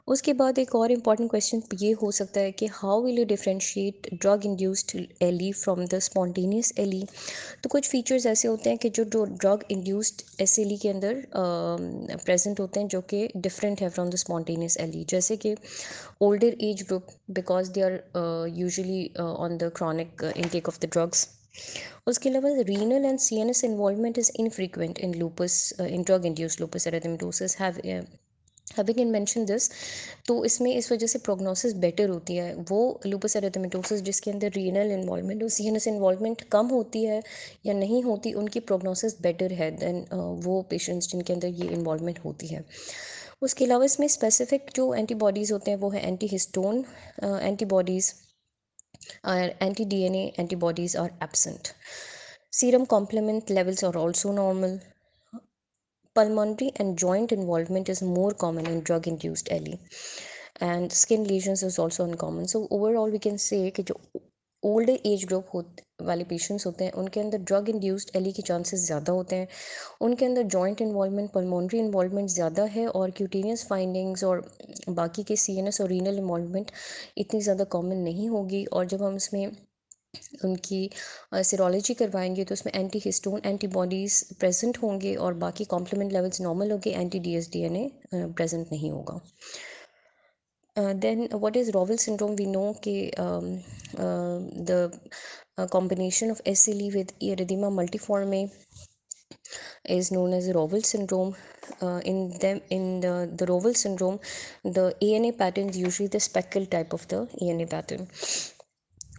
उसके बाद एक और इम्पॉर्टेंट क्वेश्चन ये हो सकता है कि how will you differentiate drug induced SLE from the spontaneous SLE. तो कुछ फीचर्स ऐसे होते हैं कि जो ड्रग इंड्यूस्ड एसएलई के अंदर प्रेजेंट होते हैं जो कि डिफरेंट है फ्रॉम द स्पॉन्टेनियस एली, जैसे कि older age group because they are usually on the chronic intake of the drugs. उसके अलावा renal and CNS involvement is infrequent in lupus, in drug induced lupus erythematosus having in mention this. तो इसमें इस वजह से prognosis better होती है। वो लूपस एरिथेमेटोसिस जिसके अंदर रीनल इन्वॉल्वमेंट और सीएनएस इन्वॉल्वमेंट कम होती है या नहीं होती, उनकी प्रोग्नोसिस बेटर है देन वो पेशेंट्स जिनके अंदर ये इन्वॉल्वमेंट होती है। उसके अलावा इसमें स्पेसिफिक जो एंटीबॉडीज़ होते हैं वो है एंटी हिस्टोन एंटीबॉडीज़ और anti DNA antibodies are absent. Serum complement levels are also normal. Pulmonary and joint involvement is more common in drug induced LE, and skin lesions is also uncommon. So overall we can say कि जो old age group वाले patients होते हैं उनके अंदर drug induced SLE के chances ज़्यादा होते हैं। उनके अंदर जॉइंट इन्वॉल्वमेंट, पल्मोनरी इन्वॉल्वमेंट ज़्यादा है, और क्यूटेनियस फाइंडिंग्स और बाकी के सीएनएस और रीनल इन्वॉल्वमेंट इतनी ज़्यादा कॉमन नहीं होगी। और जब हम इसमें उनकी सीरोलॉजी करवाएंगे तो उसमें एंटी हिस्टोन एंटीबॉडीज़ प्रेजेंट होंगे और बाकी कॉम्प्लीमेंट लेवल्स नॉर्मल होंगे, एंटी डीएसडीएनए प्रेजेंट नहीं होगा। Then what is Rowell syndrome? We know कि the combination of SLE with erythema multiforme is known as Rowell syndrome. In the Rowell syndrome, the ANA pattern is usually the speckle type of the ANA pattern.